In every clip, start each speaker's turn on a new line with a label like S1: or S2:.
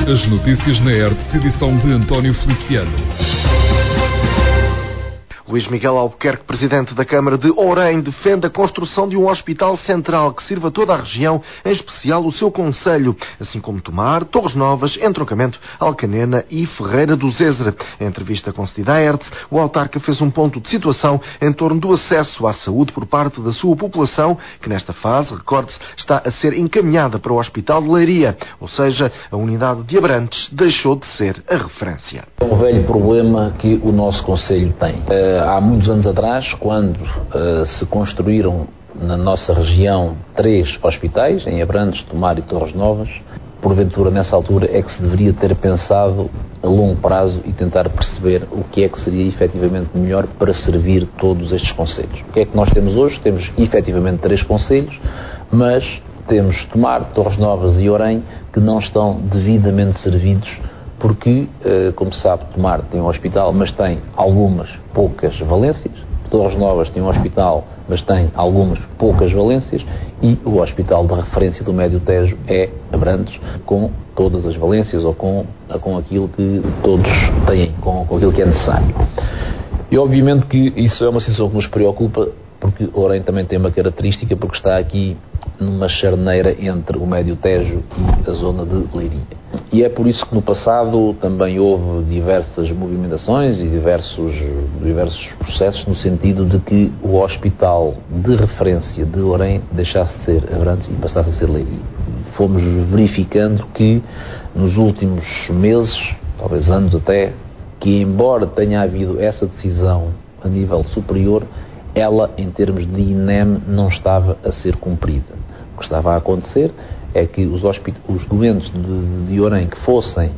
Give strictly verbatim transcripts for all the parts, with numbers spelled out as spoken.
S1: As notícias na Hertz, edição de António Feliciano.
S2: Luís Miguel Albuquerque, presidente da Câmara de Orém, defende a construção de um hospital central que sirva toda a região, em especial o seu concelho, assim como Tomar, Torres Novas, Entroncamento, Alcanena e Ferreira do Zezer. Em entrevista concedida à Hertz, o autarca fez um ponto de situação em torno do acesso à saúde por parte da sua população, que nesta fase, recorde-se, está a ser encaminhada para o Hospital de Leiria, ou seja, a unidade de Abrantes deixou de ser a referência.
S3: É um velho problema que o nosso concelho tem. Uh, há muitos anos atrás, quando uh, se construíram na nossa região três hospitais, em Abrantes, Tomar e Torres Novas, porventura nessa altura é que se deveria ter pensado a longo prazo e tentar perceber o que é que seria efetivamente melhor para servir todos estes concelhos. O que é que nós temos hoje? Temos efetivamente três concelhos, mas temos Tomar, Torres Novas e Orém que não estão devidamente servidos porque, como se sabe, Tomar tem um hospital, mas tem algumas poucas valências. Torres Novas tem um hospital, mas tem algumas poucas valências. E o hospital de referência do Médio Tejo é Abrantes, com todas as valências ou com, com aquilo que todos têm, com, com aquilo que é necessário. E obviamente que isso é uma situação que nos preocupa, porque Orém também tem uma característica, porque está aqui numa charneira entre o Médio Tejo e a zona de Leiria. E é por isso que no passado também houve diversas movimentações e diversos, diversos processos no sentido de que o hospital de referência de Orém deixasse de ser Abrantes e passasse a ser Leiria. Fomos verificando que nos últimos meses, talvez anos até, que embora tenha havido essa decisão a nível superior, ela, em termos de I N E M, não estava a ser cumprida. O que estava a acontecer é que os, os doentes de, de Orém que fossem uh,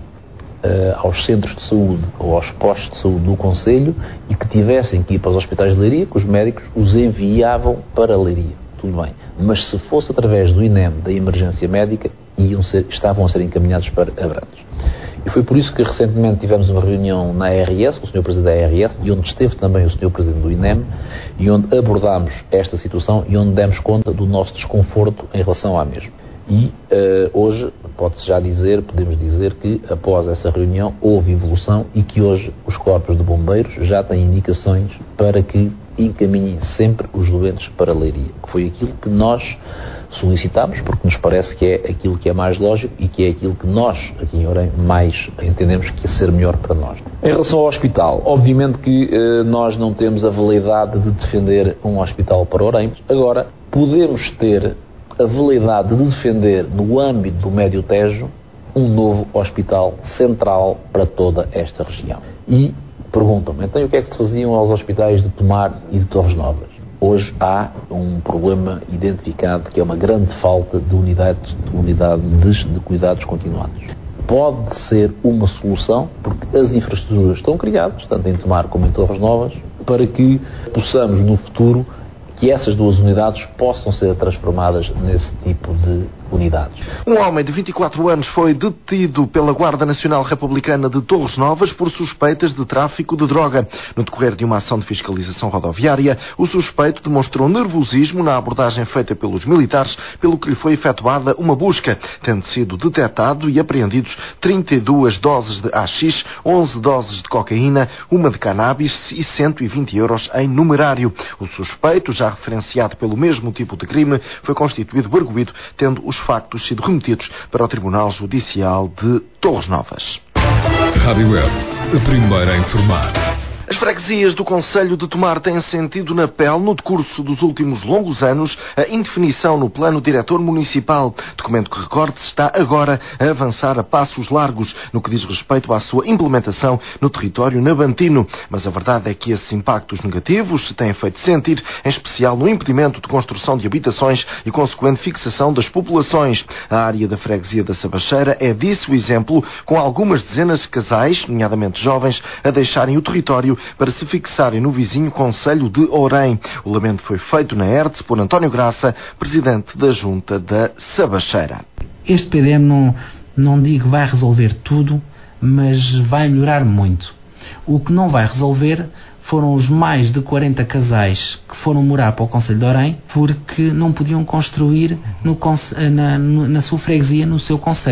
S3: aos centros de saúde ou aos postos de saúde do concelho e que tivessem que ir para os hospitais de Leiria, que os médicos os enviavam para Leiria. Tudo bem. Mas se fosse através do I N E M, da emergência médica, iam ser, estavam a ser encaminhados para Abrantes. E foi por isso que recentemente tivemos uma reunião na A R S, com o senhor Presidente da A R S, e onde esteve também o senhor Presidente do I N E M, e onde abordámos esta situação e onde demos conta do nosso desconforto em relação à mesma. E uh, hoje, pode-se já dizer, podemos dizer que após essa reunião houve evolução e que hoje os corpos de bombeiros já têm indicações para que encaminhem sempre os doentes para Leiria, que foi aquilo que nós solicitámos, porque nos parece que é aquilo que é mais lógico e que é aquilo que nós, aqui em Orém, mais entendemos que é ser melhor para nós. Em relação ao hospital, obviamente que eh, nós não temos a validade de defender um hospital para Orém. Agora, podemos ter a validade de defender, no âmbito do Médio Tejo, um novo hospital central para toda esta região. E perguntam-me, então o que é que se faziam aos hospitais de Tomar e de Torres Novas? Hoje há um problema identificado que é uma grande falta de unidades de, unidade de, de cuidados continuados. Pode ser uma solução, porque as infraestruturas estão criadas, tanto em Tomar como em Torres Novas, para que possamos no futuro que essas duas unidades possam ser transformadas nesse tipo de unidades.
S2: Um homem de vinte e quatro anos foi detido pela Guarda Nacional Republicana de Torres Novas por suspeitas de tráfico de droga. No decorrer de uma ação de fiscalização rodoviária, o suspeito demonstrou nervosismo na abordagem feita pelos militares, pelo que lhe foi efetuada uma busca, tendo sido detectado e apreendidos trinta e duas doses de haxixe, onze doses de cocaína, uma de cannabis e cento e vinte euros em numerário. O suspeito, já referenciado pelo mesmo tipo de crime, foi constituído arguido, tendo os factos sido remetidos para o Tribunal Judicial de Torres Novas.
S1: Rádio Web, a primeira a informar.
S2: As freguesias do concelho de Tomar têm sentido na pele, no decurso dos últimos longos anos, a indefinição no plano diretor municipal. Documento que, recorde-se, está agora a avançar a passos largos no que diz respeito à sua implementação no território nabantino. Mas a verdade é que esses impactos negativos se têm feito sentir, em especial no impedimento de construção de habitações e consequente fixação das populações. A área da freguesia da Sabacheira é disso o exemplo, com algumas dezenas de casais, nomeadamente jovens, a deixarem o território para se fixarem no vizinho concelho de Orém. O lamento foi feito na Hertz por António Graça, presidente da Junta da Sabacheira.
S4: Este P D M não, não digo que vai resolver tudo, mas vai melhorar muito. O que não vai resolver foram os mais de quarenta casais que foram morar para o concelho de Orém porque não podiam construir no, na, na sua freguesia, no seu concelho.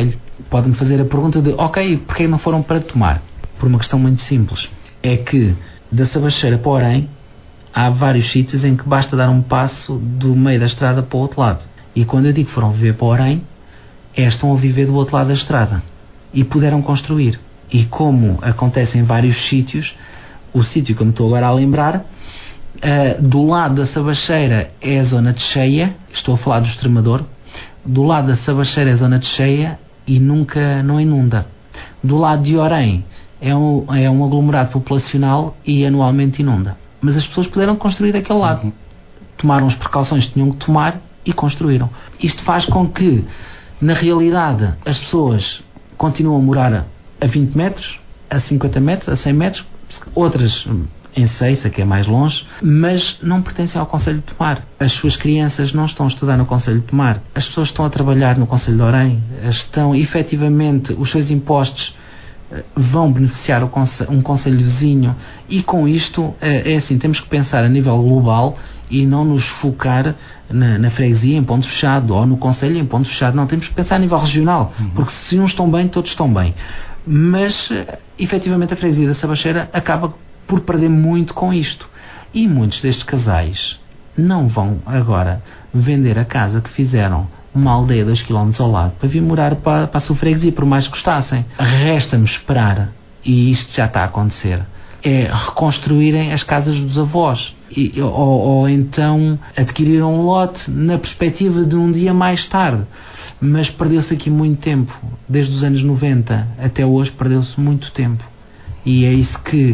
S4: pode-me fazer a pergunta de, ok, porquê não foram para Tomar? Por uma questão muito simples. É que da Sabacheira para Orém há vários sítios em que basta dar um passo do meio da estrada para o outro lado. E quando eu digo que foram viver para Orém, é, estão a viver do outro lado da estrada. E puderam construir. E como acontece em vários sítios, o sítio que eu me estou agora a lembrar, uh, do lado da Sabacheira é a zona de cheia, estou a falar do Extremador, do lado da Sabacheira é a zona de cheia e nunca não inunda. Do lado de Orém é um, é um aglomerado populacional e anualmente inunda. Mas as pessoas puderam construir daquele lado. Uhum. Tomaram as precauções que tinham que tomar e construíram. Isto faz com que, na realidade, as pessoas continuam a morar a vinte metros, a cinquenta metros, a cem metros, outras em Ceissa, que é mais longe, mas não pertencem ao Concelho de Tomar. As suas crianças não estão a estudar no Concelho de Tomar. As pessoas estão a trabalhar no Concelho de Orém. Estão, efetivamente, os seus impostos vão beneficiar o conce- um concelho vizinho, e com isto é, é assim, temos que pensar a nível global e não nos focar na, na freguesia em ponto fechado ou no concelho em ponto fechado. Não, temos que pensar a nível regional, uhum. porque se uns estão bem, todos estão bem. Mas efetivamente a freguesia da Sabacheira acaba por perder muito com isto, e muitos destes casais não vão agora vender a casa que fizeram uma aldeia dois quilómetros ao lado para vir morar para, para a sua freguesia, por mais que gostassem. Resta-me esperar, e isto já está a acontecer, é reconstruírem as casas dos avós, e, ou, ou então adquirir um lote na perspectiva de um dia mais tarde. Mas perdeu-se aqui muito tempo, desde os anos noventa até hoje perdeu-se muito tempo, e é isso que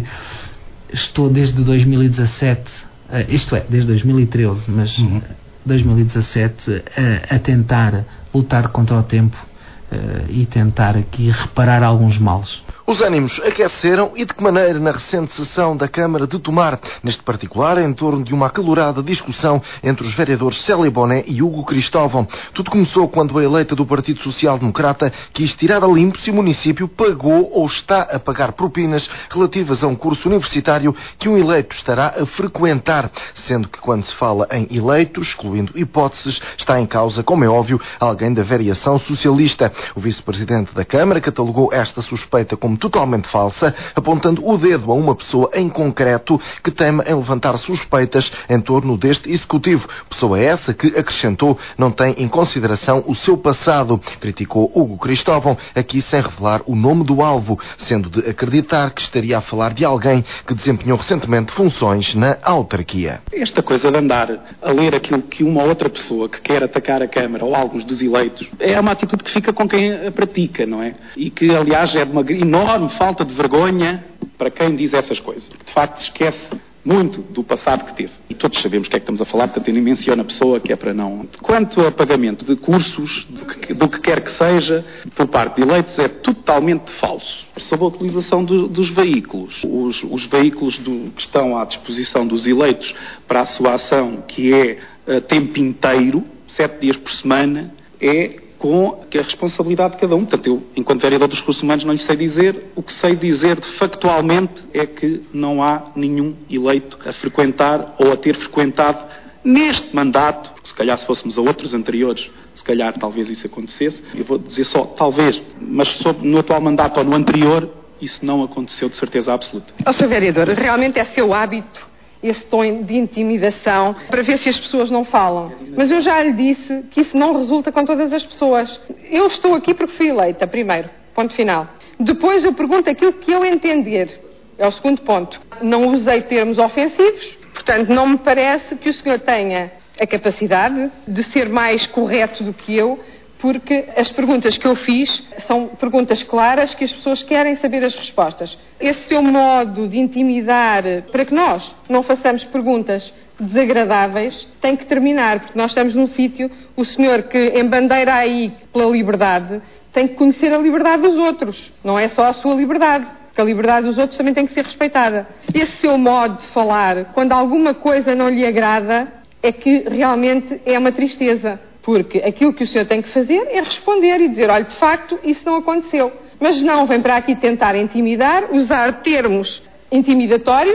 S4: estou desde dois mil e dezassete, isto é, desde dois mil e treze, mas uhum. dois mil e dezassete a, a tentar lutar contra o tempo uh, e tentar aqui reparar alguns males.
S2: Os ânimos aqueceram, e de que maneira na recente sessão da Câmara de Tomar, neste particular em torno de uma acalorada discussão entre os vereadores Célia Boné e Hugo Cristóvão. Tudo começou quando a eleita do Partido Social Democrata quis tirar a limpo se o município pagou ou está a pagar propinas relativas a um curso universitário que um eleito estará a frequentar, sendo que quando se fala em eleitos, excluindo hipóteses, está em causa, como é óbvio, alguém da variação socialista. O vice-presidente da Câmara catalogou esta suspeita como totalmente falsa, apontando o dedo a uma pessoa em concreto que teme em levantar suspeitas em torno deste executivo. Pessoa essa que, acrescentou, não tem em consideração o seu passado. Criticou Hugo Cristóvão, aqui sem revelar o nome do alvo, sendo de acreditar que estaria a falar de alguém que desempenhou recentemente funções na autarquia.
S5: Esta coisa de andar a ler aquilo que uma outra pessoa que quer atacar a Câmara ou alguns dos eleitos é uma atitude que fica com quem a pratica, não é? E que, aliás, é de uma enorme falta de vergonha para quem diz essas coisas. De facto, esquece muito do passado que teve. E todos sabemos o que é que estamos a falar, portanto, eu nem menciono a pessoa que é para não... Quanto a pagamento de cursos, do que, do que quer que seja, por parte de eleitos, é totalmente falso. Sobre a utilização do, dos veículos. Os, os veículos do, que estão à disposição dos eleitos para a sua ação, que é a tempo inteiro, sete dias por semana, é com a responsabilidade de cada um. Portanto, eu, enquanto vereador dos recursos humanos, não lhe sei dizer. O que sei dizer factualmente é que não há nenhum eleito a frequentar ou a ter frequentado neste mandato, porque se calhar se fôssemos a outros anteriores, se calhar talvez isso acontecesse. Eu vou dizer só talvez, mas sobre, no atual mandato ou no anterior, isso não aconteceu de certeza absoluta.
S6: Ó, senhor vereador, realmente é seu hábito esse tom de intimidação para ver se as pessoas não falam. Mas eu já lhe disse que isso não resulta com todas as pessoas. Eu estou aqui porque fui eleita, primeiro, ponto final. Depois eu pergunto aquilo que eu entender. É o segundo ponto. Não usei termos ofensivos, portanto não me parece que o senhor tenha a capacidade de ser mais correto do que eu, porque as perguntas que eu fiz são perguntas claras que as pessoas querem saber as respostas. Esse seu modo de intimidar, para que nós não façamos perguntas desagradáveis, tem que terminar, porque nós estamos num sítio, o senhor que embandeira aí pela liberdade, tem que conhecer a liberdade dos outros, não é só a sua liberdade, porque a liberdade dos outros também tem que ser respeitada. Esse seu modo de falar, quando alguma coisa não lhe agrada, é que realmente é uma tristeza. Porque aquilo que o senhor tem que fazer é responder e dizer, olha, de facto, isso não aconteceu. Mas não vem para aqui tentar intimidar, usar termos intimidatórios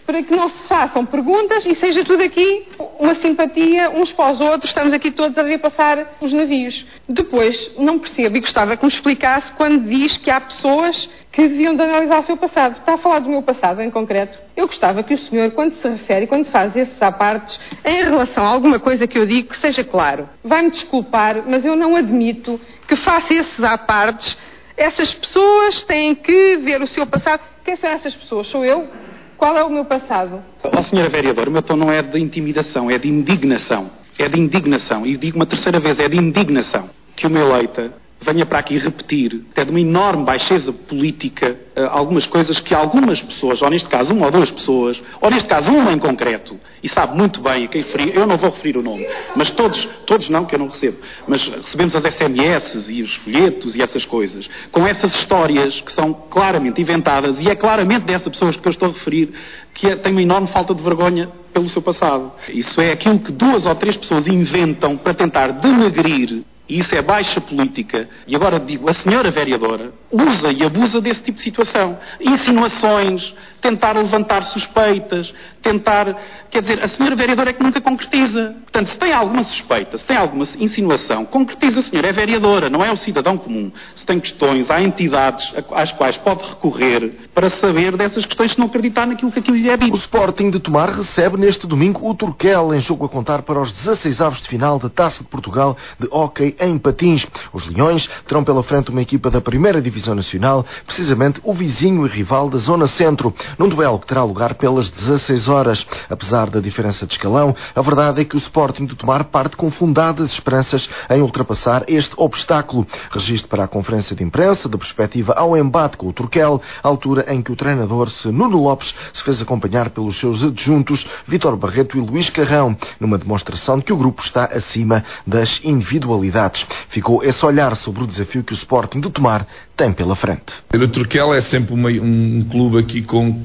S6: para que não se façam perguntas e seja tudo aqui uma simpatia uns para os outros, estamos aqui todos a ver passar os navios. Depois, não percebo e gostava que me explicasse quando diz que há pessoas que deviam de analisar o seu passado. Está a falar do meu passado em concreto? Eu gostava que o senhor, quando se refere, quando faz esses apartes, em relação a alguma coisa que eu digo, que seja claro. Vai-me desculpar, mas eu não admito que faça esses apartes. Essas pessoas têm que ver o seu passado. Quem são essas pessoas? Sou eu? Qual é o meu passado?
S5: Ó, senhora vereadora, o meu tom não é de intimidação, é de indignação. É de indignação. E digo uma terceira vez, é de indignação que uma eleita venha para aqui repetir, até de uma enorme baixeza política, algumas coisas que algumas pessoas, ou neste caso uma ou duas pessoas, ou neste caso uma em concreto, e sabe muito bem a quem referir, eu não vou referir o nome, mas todos, todos não, que eu não recebo, mas recebemos as S M S e os folhetos e essas coisas, com essas histórias que são claramente inventadas, e é claramente dessas pessoas que eu estou a referir, que tem uma enorme falta de vergonha pelo seu passado. Isso é aquilo que duas ou três pessoas inventam para tentar denegrir. E isso é baixa política. E agora digo, a senhora vereadora usa e abusa desse tipo de situação. Insinuações, tentar levantar suspeitas, tentar... Quer dizer, a senhora vereadora é que nunca concretiza. Portanto, se tem alguma suspeita, se tem alguma insinuação, concretiza, a senhora é vereadora, não é o cidadão comum. Se tem questões, há entidades às quais pode recorrer para saber dessas questões se não acreditar naquilo que aquilo lhe é dito.
S2: O Sporting de Tomar recebe neste domingo o Turquel, em jogo a contar para os dezasseisavos de final da Taça de Portugal de hóquei em patins. Os Leões terão pela frente uma equipa da primeira Divisão Nacional, precisamente o vizinho e rival da Zona Centro, num duelo que terá lugar pelas dezasseis horas. Apesar da diferença de escalão, a verdade é que o Sporting de Tomar parte com fundadas esperanças em ultrapassar este obstáculo. Registro para a conferência de imprensa da perspectiva ao embate com o Turquel, altura em que o treinador Nuno Lopes se fez acompanhar pelos seus adjuntos Vítor Barreto e Luís Carrão, numa demonstração de que o grupo está acima das individualidades. Ficou esse olhar sobre o desafio que o Sporting de Tomar tem pela frente.
S7: O Turquel é sempre uma, um clube aqui com...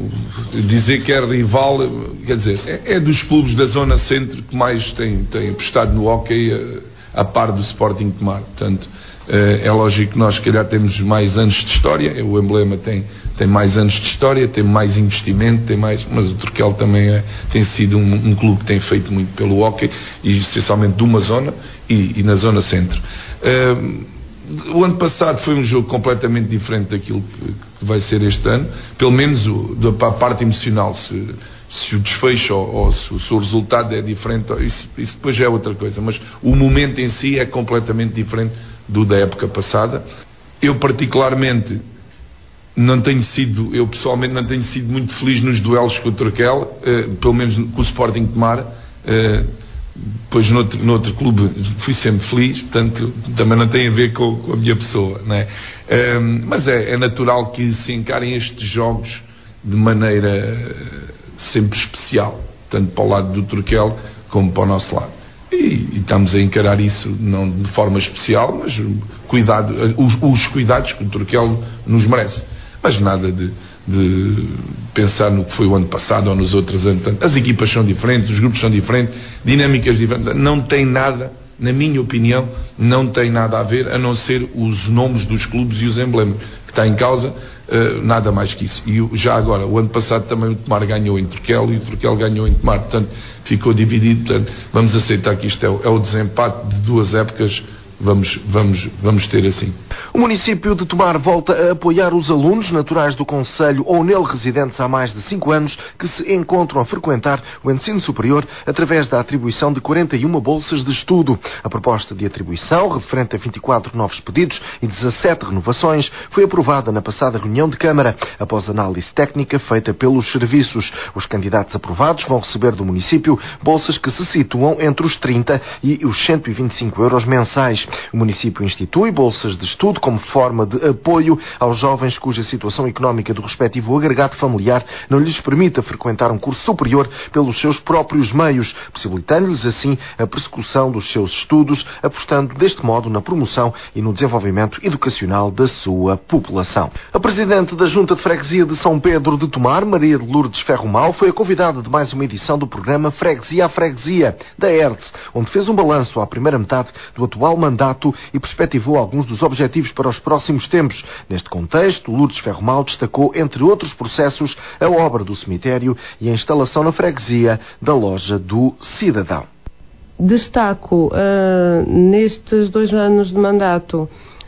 S7: dizer que é rival, quer dizer, é, é dos clubes da Zona Centro que mais tem, tem apostado no hóquei a, a par do Sporting de Tomar. Portanto, é lógico que nós, se calhar, temos mais anos de história. O Emblema tem, tem mais anos de história, tem mais investimento, tem mais, mas o Turquel também é, tem sido um, um clube que tem feito muito pelo hóquei, e essencialmente de uma zona e, e na Zona Centro. Uh, o ano passado foi um jogo completamente diferente daquilo que, que vai ser este ano, pelo menos o, da a parte emocional. Se, se o desfecho ou, ou se, se o resultado é diferente, isso, isso depois já é outra coisa, mas o momento em si é completamente diferente do da época passada. Eu particularmente não tenho sido, eu pessoalmente não tenho sido muito feliz nos duelos com o Turquel, eh, pelo menos com o Sporting de Tomar. Eh, Depois noutro, noutro clube fui sempre feliz, portanto também não tem a ver com, com a minha pessoa, não é? Um, mas é, é natural que se encarem estes jogos de maneira sempre especial, tanto para o lado do Turquel como para o nosso lado. E, e estamos a encarar isso não de forma especial, mas cuidado, os, os cuidados que o Turquel nos merece. Mas nada de, de pensar no que foi o ano passado ou nos outros anos. Portanto, as equipas são diferentes, os grupos são diferentes, dinâmicas diferentes. Não tem nada, na minha opinião, não tem nada a ver, a não ser os nomes dos clubes e os emblemas que está em causa, uh, nada mais que isso. E já agora, o ano passado também o Tomar ganhou em Turquel e o Turquel ganhou em Tomar. Portanto, ficou dividido. Portanto, vamos aceitar que isto é o, é o desempate de duas épocas. Vamos, vamos, vamos ter assim.
S2: O município de Tomar volta a apoiar os alunos naturais do concelho ou nele residentes há mais de cinco anos que se encontram a frequentar o ensino superior através da atribuição de quarenta e uma bolsas de estudo. A proposta de atribuição, referente a vinte e quatro novos pedidos e dezassete renovações, foi aprovada na passada reunião de Câmara, após análise técnica feita pelos serviços. Os candidatos aprovados vão receber do município bolsas que se situam entre os trinta e os cento e vinte e cinco euros mensais. O município institui bolsas de estudo como forma de apoio aos jovens cuja situação económica do respectivo agregado familiar não lhes permita frequentar um curso superior pelos seus próprios meios, possibilitando-lhes assim a persecução dos seus estudos, apostando deste modo na promoção e no desenvolvimento educacional da sua população. A Presidente da Junta de Freguesia de São Pedro de Tomar, Maria de Lourdes Ferromal, foi a convidada de mais uma edição do programa Freguesia a Freguesia, da E R T S, onde fez um balanço à primeira metade do atual mandato mandato e perspectivou alguns dos objetivos para os próximos tempos. Neste contexto, Lourdes Ferromal destacou, entre outros processos, a obra do cemitério e a instalação na freguesia da Loja do Cidadão.
S8: Destaco, uh, nestes dois anos de mandato,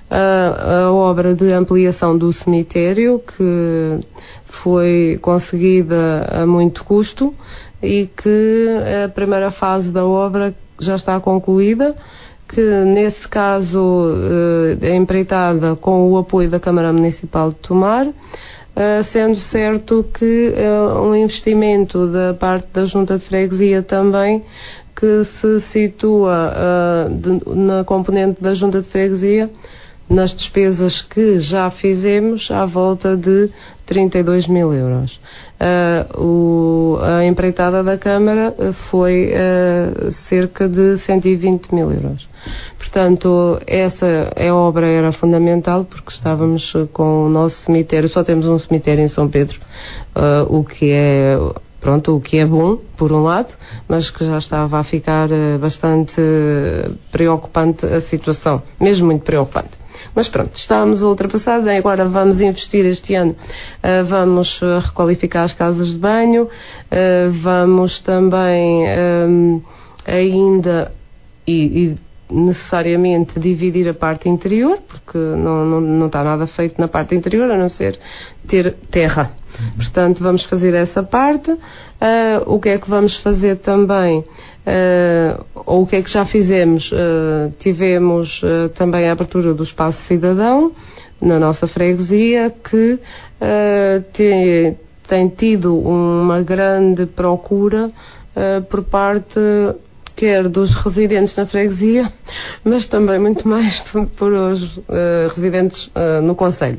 S8: uh, a obra de ampliação do cemitério, que foi conseguida a muito custo e que a primeira fase da obra já está concluída, que nesse caso uh, é empreitada com o apoio da Câmara Municipal de Tomar, uh, sendo certo que uh, um investimento da parte da Junta de Freguesia também, que se situa uh, de, na componente da Junta de Freguesia, nas despesas que já fizemos, à volta de trinta e dois mil euros. Uh, o, a empreitada da Câmara foi uh, cerca de cento e vinte mil euros. Portanto, essa a obra era fundamental, porque estávamos com o nosso cemitério, só temos um cemitério em São Pedro, uh, o que é... Pronto, o que é bom, por um lado, mas que já estava a ficar bastante preocupante a situação, mesmo muito preocupante. Mas pronto, estamos ultrapassados, agora vamos investir este ano, uh, vamos requalificar as casas de banho, uh, vamos também um, ainda e, e necessariamente dividir a parte interior, porque não, não, não está nada feito na parte interior, a não ser ter terra. Portanto, vamos fazer essa parte. Uh, o que é que vamos fazer também, uh, ou o que é que já fizemos? Uh, tivemos uh, também a abertura do Espaço Cidadão na nossa freguesia, que uh, tem, tem tido uma grande procura uh, por parte quer dos residentes na freguesia, mas também muito mais por, por os uh, residentes uh, no concelho.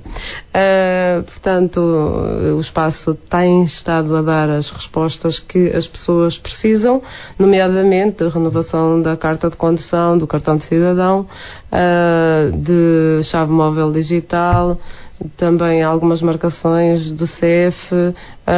S8: Uh, portanto, o espaço tem estado a dar as respostas que as pessoas precisam, nomeadamente a renovação da carta de condução, do cartão de cidadão, uh, de chave móvel digital, também algumas marcações do C F uh,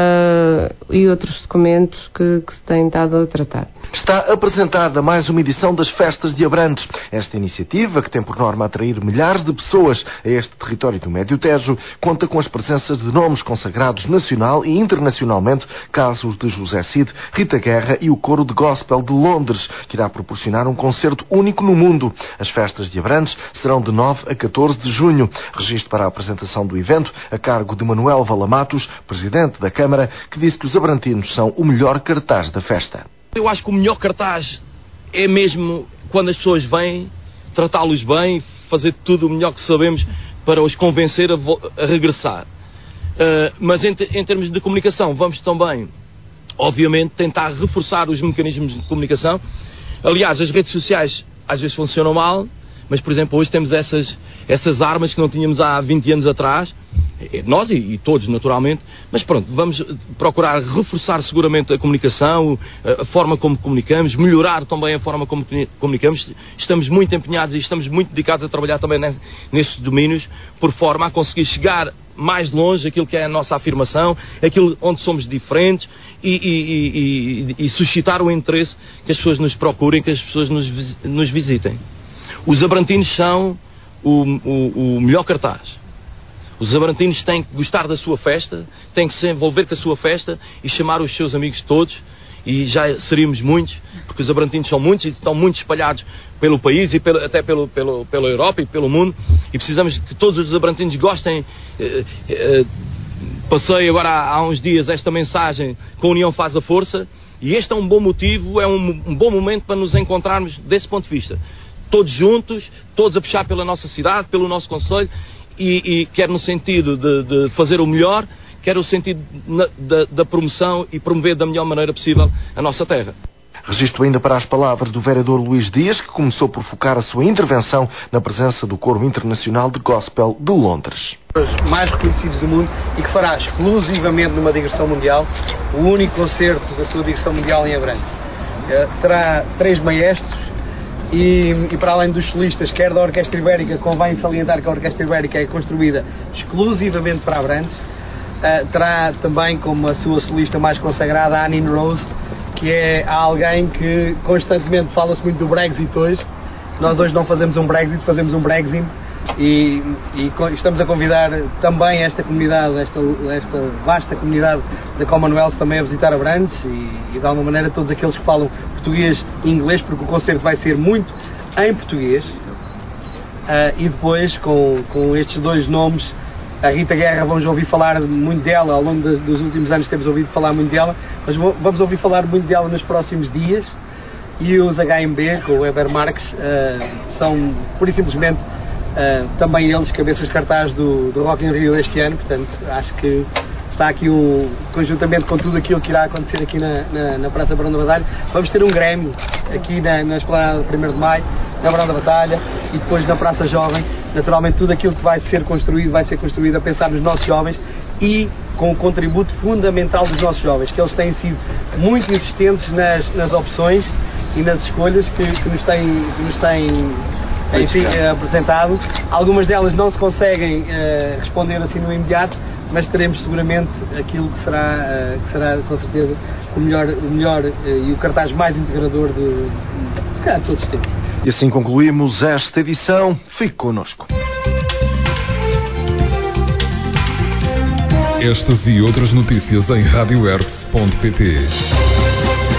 S8: e outros documentos que, que se têm estado a tratar.
S2: Está apresentada mais uma edição das Festas de Abrantes. Esta iniciativa, que tem por norma atrair milhares de pessoas a este território do Médio Tejo, conta com as presenças de nomes consagrados nacional e internacionalmente, casos de José Cid, Rita Guerra e o Coro de Gospel de Londres, que irá proporcionar um concerto único no mundo. As Festas de Abrantes serão de nove a catorze de junho. Registro para a apresentação do evento a cargo de Manuel Valamatos, presidente da Câmara, que disse que os abrantinos são o melhor cartaz da festa.
S9: Eu acho que o melhor cartaz é mesmo quando as pessoas vêm, tratá-los bem, fazer tudo o melhor que sabemos para os convencer a, a regressar. Uh, mas em, em termos de comunicação, vamos também, obviamente, tentar reforçar os mecanismos de comunicação. Aliás, as redes sociais às vezes funcionam mal, mas, por exemplo, hoje temos essas, essas armas que não tínhamos há vinte anos atrás, nós e, e todos, naturalmente, mas pronto, vamos procurar reforçar seguramente a comunicação, a, a forma como comunicamos, melhorar também a forma como comunicamos. Estamos muito empenhados e estamos muito dedicados a trabalhar também nesses domínios, por forma a conseguir chegar mais longe aquilo que é a nossa afirmação, aquilo onde somos diferentes e, e, e, e suscitar o interesse que as pessoas nos procurem, que as pessoas nos, nos visitem. Os abrantinos são o, o, o melhor cartaz. Os abrantinos têm que gostar da sua festa, têm que se envolver com a sua festa e chamar os seus amigos todos, e já seríamos muitos, porque os abrantinos são muitos e estão muito espalhados pelo país e pelo, até pelo, pelo, pela Europa e pelo mundo, e precisamos que todos os abrantinos gostem. Eh, eh, passei agora há, há uns dias esta mensagem: com a união faz a força, e este é um bom motivo, é um, um bom momento para nos encontrarmos desse ponto de vista. Todos juntos, todos a puxar pela nossa cidade, pelo nosso concelho, e, e quer no sentido de, de fazer o melhor, quer no sentido na, da, da promoção e promover da melhor maneira possível a nossa terra.
S2: Registro ainda para as palavras do vereador Luís Dias, que começou por focar a sua intervenção na presença do Coro Internacional de Gospel de Londres.
S10: Os mais reconhecidos do mundo e que fará exclusivamente numa digressão mundial o único concerto da sua digressão mundial em Abrantes. Terá três maestros. E, e para além dos solistas, quer da Orquestra Ibérica, convém salientar que a Orquestra Ibérica é construída exclusivamente para Abrantes, uh, terá também como a sua solista mais consagrada a Anine Rose, que é alguém que constantemente fala-se muito do Brexit hoje, Nós hoje não fazemos um Brexit, fazemos um Brexit. E, e estamos a convidar também esta comunidade, esta, esta vasta comunidade da Commonwealth também a visitar Abrantes e, e de alguma maneira todos aqueles que falam português e inglês, porque o concerto vai ser muito em português. Uh, e depois com, com estes dois nomes, a Rita Guerra, vamos ouvir falar muito dela, ao longo de, dos últimos anos temos ouvido falar muito dela, mas vamos ouvir falar muito dela nos próximos dias. E os H M B, com o Weber Marques, uh, são pura e simplesmente Uh, também eles cabeças de cartaz do, do Rock in Rio este ano, portanto acho que está aqui um, conjuntamente com tudo aquilo que irá acontecer aqui na, na, na Praça Barão da Batalha, vamos ter um Grêmio aqui na, na Esplanada do primeiro de Maio, na Barão da Batalha e depois na Praça Jovem. Naturalmente tudo aquilo que vai ser construído vai ser construído a pensar nos nossos jovens e com o contributo fundamental dos nossos jovens, que eles têm sido muito insistentes nas, nas opções e nas escolhas que, que nos têm, que nos têm enfim, apresentado. Algumas delas não se conseguem uh, responder assim no imediato, mas teremos seguramente aquilo que será, uh, que será com certeza o melhor, o melhor uh, e o cartaz mais integrador de, de se calhar, de todos os tempos.
S2: E assim concluímos esta edição. Fique connosco.
S1: Estas e outras notícias em radio hertz ponto pt.